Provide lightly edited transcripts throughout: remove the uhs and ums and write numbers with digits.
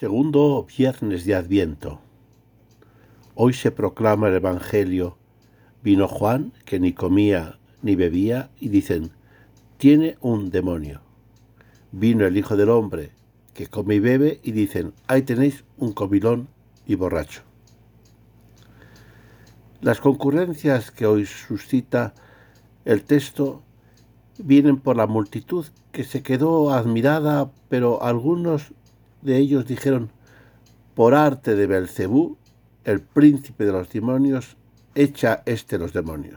Segundo viernes de Adviento. Hoy se proclama el Evangelio. Vino Juan, que ni comía ni bebía, y dicen, tiene un demonio. Vino el Hijo del Hombre, que come y bebe, y dicen, ahí tenéis un comilón y borracho. Las concurrencias que hoy suscita el texto vienen por la multitud que se quedó admirada, pero algunos de ellos dijeron, por arte de Belcebú, el príncipe de los demonios, echa los demonios.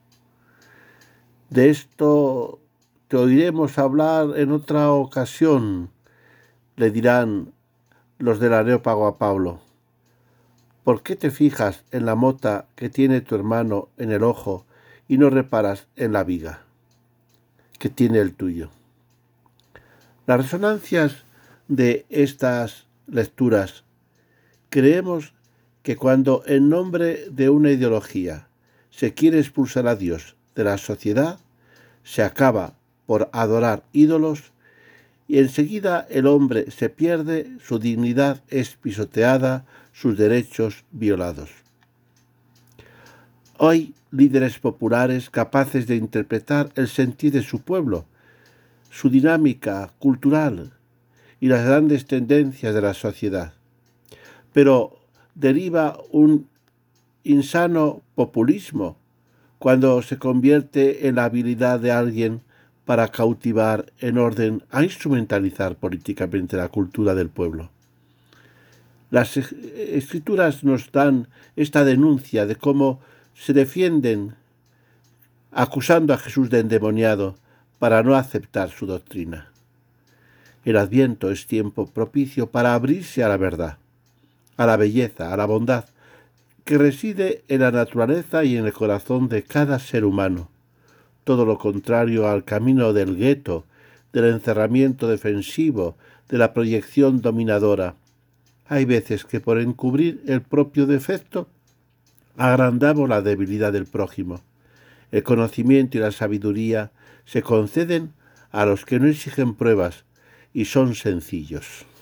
De esto te oiremos hablar en otra ocasión, le dirán los del Areópago a Pablo. ¿Por qué te fijas en la mota que tiene tu hermano en el ojo y no reparas en la viga que tiene el tuyo? Las resonancias de estas lecturas, creemos que cuando en nombre de una ideología se quiere expulsar a Dios de la sociedad, se acaba por adorar ídolos y enseguida el hombre se pierde, su dignidad es pisoteada, sus derechos violados. Hay líderes populares capaces de interpretar el sentir de su pueblo, su dinámica cultural y las grandes tendencias de la sociedad. Pero deriva un insano populismo cuando se convierte en la habilidad de alguien para cautivar en orden a instrumentalizar políticamente la cultura del pueblo. Las escrituras nos dan esta denuncia de cómo se defienden acusando a Jesús de endemoniado para no aceptar su doctrina. El Adviento es tiempo propicio para abrirse a la verdad, a la belleza, a la bondad, que reside en la naturaleza y en el corazón de cada ser humano. Todo lo contrario al camino del gueto, del encerramiento defensivo, de la proyección dominadora. Hay veces que por encubrir el propio defecto, agrandamos la debilidad del prójimo. El conocimiento y la sabiduría se conceden a los que no exigen pruebas y son sencillos.